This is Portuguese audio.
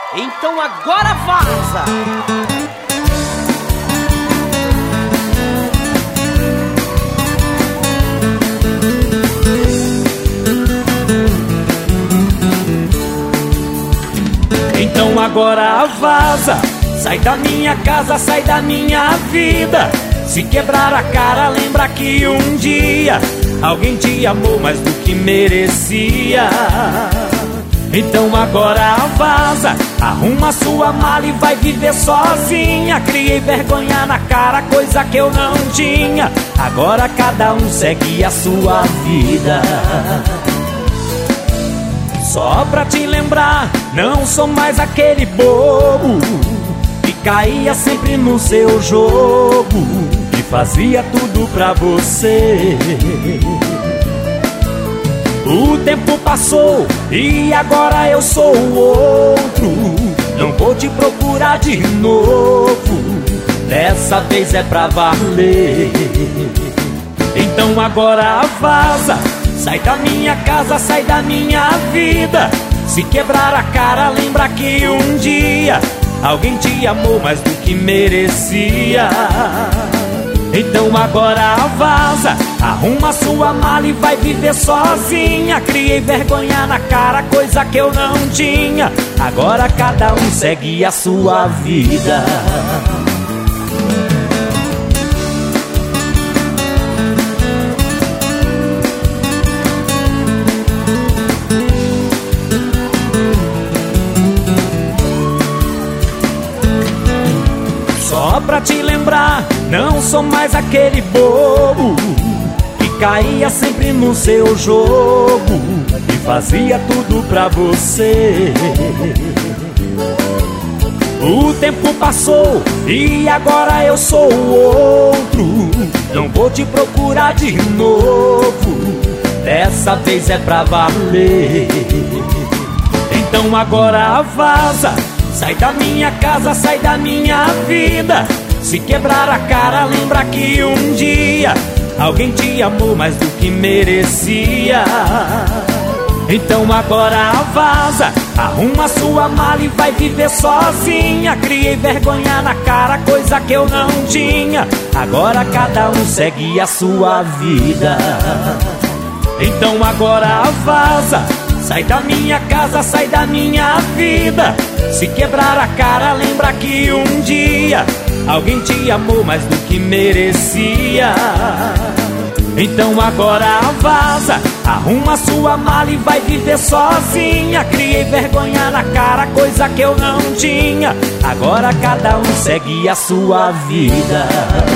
Então agora vaza! Então agora vaza, sai da minha casa, sai da minha vida. Se quebrar a cara, lembra que um dia alguém te amou mais do que merecia. Então agora vaza, arruma sua mala e vai viver sozinha. Criei vergonha na cara, coisa que eu não tinha. Agora cada um segue a sua vida. Só pra te lembrar, não sou mais aquele bobo que caía sempre no seu jogo, que fazia tudo pra você. O tempo passou e agora eu sou o outro. Não vou te procurar de novo, dessa vez é pra valer. Então agora vaza, sai da minha casa, sai da minha vida. Se quebrar a cara, lembra que um dia alguém te amou mais do que merecia. Então agora vaza, arruma sua mala e vai viver sozinha. Criei vergonha na cara, coisa que eu não tinha. Agora cada um segue a sua vida. Só pra te lembrar, não sou mais aquele bobo que caía sempre no seu jogo, que fazia tudo pra você. O tempo passou e agora eu sou o outro. Não vou te procurar de novo, dessa vez é pra valer. Então agora vaza, sai da minha casa, sai da minha vida. Se quebrar a cara, lembra que um dia alguém te amou mais do que merecia. Então agora vaza, arruma sua mala e vai viver sozinha. Criei vergonha na cara, coisa que eu não tinha. Agora cada um segue a sua vida. Então agora vaza, sai da minha casa, sai da minha vida. Se quebrar a cara, lembra que um dia alguém te amou mais do que merecia. Então agora vaza, arruma sua mala e vai viver sozinha. Criei vergonha na cara, coisa que eu não tinha. Agora cada um segue a sua vida.